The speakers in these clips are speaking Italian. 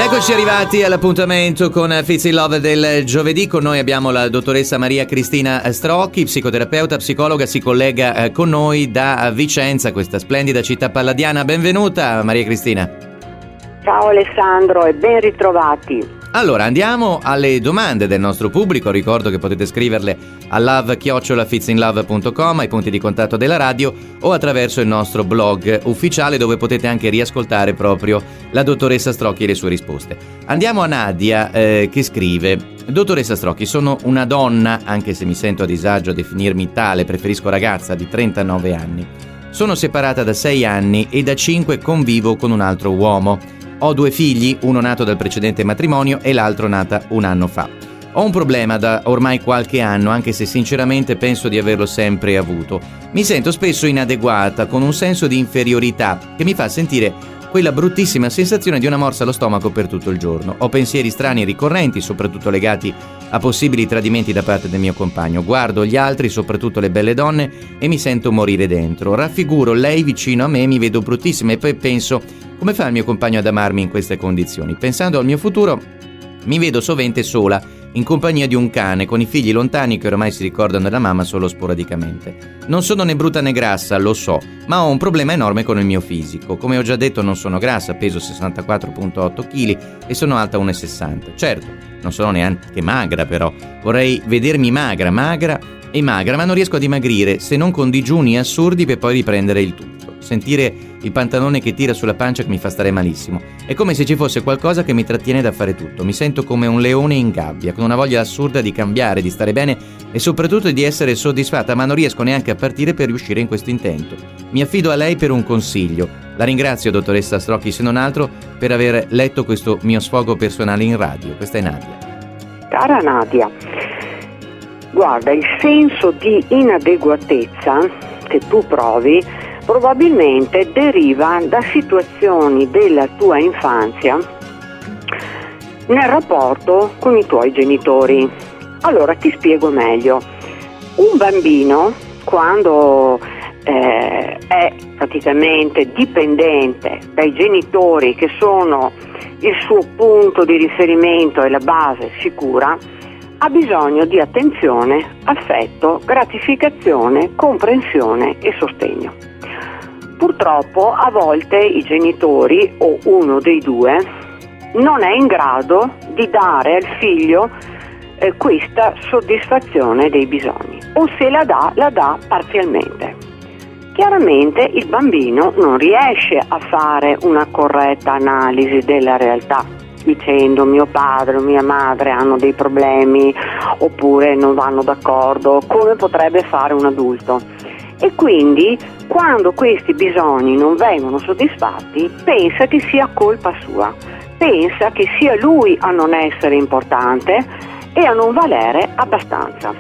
eccoci arrivati all'appuntamento con Fizz in Love del giovedì. Con noi abbiamo la dottoressa Maria Cristina Strocchi, psicoterapeuta, psicologa, si collega con noi da Vicenza, questa splendida città palladiana. Benvenuta Maria Cristina. Ciao Alessandro e ben ritrovati. Allora, andiamo alle domande del nostro pubblico. Ricordo che potete scriverle a love@fizzinlove.com, ai punti di contatto della radio, o attraverso il nostro blog ufficiale, dove potete anche riascoltare proprio la dottoressa Strocchi e le sue risposte. Andiamo a Nadia che scrive: dottoressa Strocchi, sono una donna, anche se mi sento a disagio a definirmi tale, preferisco ragazza, di 39 anni. Sono separata da 6 anni e da 5 convivo con un altro uomo. Ho 2 figli, uno nato dal precedente matrimonio e l'altro nata un anno fa. Ho un problema da ormai qualche anno, anche se sinceramente penso di averlo sempre avuto. Mi sento spesso inadeguata, con un senso di inferiorità che mi fa sentire quella bruttissima sensazione di una morsa allo stomaco per tutto il giorno. Ho pensieri strani e ricorrenti, soprattutto legati a possibili tradimenti da parte del mio compagno. Guardo gli altri, soprattutto le belle donne, e mi sento morire dentro. Raffiguro lei vicino a me, mi vedo bruttissima e poi penso: come fa il mio compagno ad amarmi in queste condizioni? Pensando al mio futuro, mi vedo sovente sola, in compagnia di un cane, con i figli lontani che ormai si ricordano della mamma solo sporadicamente. Non sono né brutta né grassa, lo so, ma ho un problema enorme con il mio fisico. Come ho già detto, non sono grassa, peso 64,8 kg e sono alta 1,60. Certo, non sono neanche magra, però vorrei vedermi magra, ma non riesco a dimagrire, se non con digiuni assurdi per poi riprendere il tutto. Sentire il pantalone che tira sulla pancia che mi fa stare malissimo. È come se ci fosse qualcosa che mi trattiene da fare tutto. Mi sento come un leone in gabbia, con una voglia assurda di cambiare, di stare bene e soprattutto di essere soddisfatta, ma non riesco neanche a partire per riuscire in questo intento. Mi affido a lei per un consiglio. La ringrazio, dottoressa Strocchi, se non altro per aver letto questo mio sfogo personale in radio. Questa è Nadia. Cara Nadia, guarda, il senso di inadeguatezza che tu provi probabilmente deriva da situazioni della tua infanzia nel rapporto con i tuoi genitori. Allora ti spiego meglio. Un bambino, quando è praticamente dipendente dai genitori, che sono il suo punto di riferimento e la base sicura, ha bisogno di attenzione, affetto, gratificazione, comprensione e sostegno. Purtroppo a volte i genitori o uno dei due non è in grado di dare al figlio questa soddisfazione dei bisogni, o se la dà parzialmente. Chiaramente il bambino non riesce a fare una corretta analisi della realtà, dicendo mio padre o mia madre hanno dei problemi oppure non vanno d'accordo, come potrebbe fare un adulto. E quindi quando questi bisogni non vengono soddisfatti pensa che sia colpa sua, pensa che sia lui a non essere importante e a non valere abbastanza.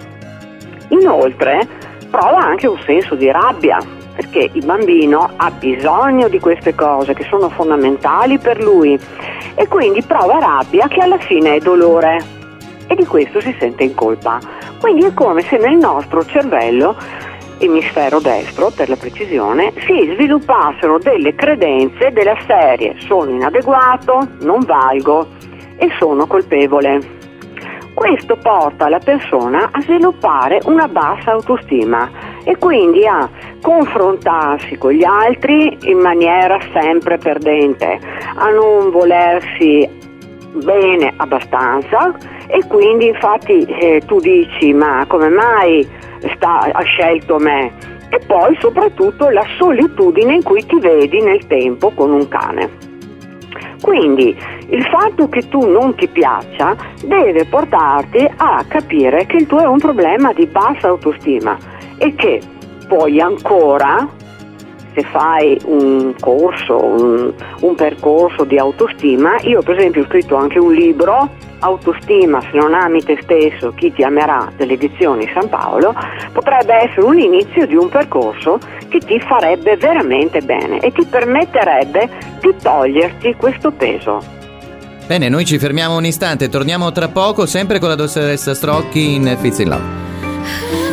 Inoltre prova anche un senso di rabbia, perché il bambino ha bisogno di queste cose che sono fondamentali per lui e quindi prova rabbia che alla fine è dolore e di questo si sente in colpa. Quindi è come se nel nostro cervello, emisfero destro per la precisione, si sviluppassero delle credenze della serie: sono inadeguato, non valgo e sono colpevole. Questo porta la persona a sviluppare una bassa autostima e quindi a confrontarsi con gli altri in maniera sempre perdente, a non volersi bene abbastanza e quindi infatti tu dici: ma come mai ha scelto me? E poi soprattutto la solitudine in cui ti vedi nel tempo con un cane. Quindi il fatto che tu non ti piaccia deve portarti a capire che il tuo è un problema di bassa autostima e che puoi ancora, se fai un corso, un percorso di autostima. Io per esempio ho scritto anche un libro, Autostima, se non ami te stesso, chi ti amerà, delle edizioni San Paolo. Potrebbe essere un inizio di un percorso che ti farebbe veramente bene e ti permetterebbe di toglierti questo peso. Bene, noi ci fermiamo un istante, torniamo tra poco sempre con la dottoressa Strocchi in Fizz in Love.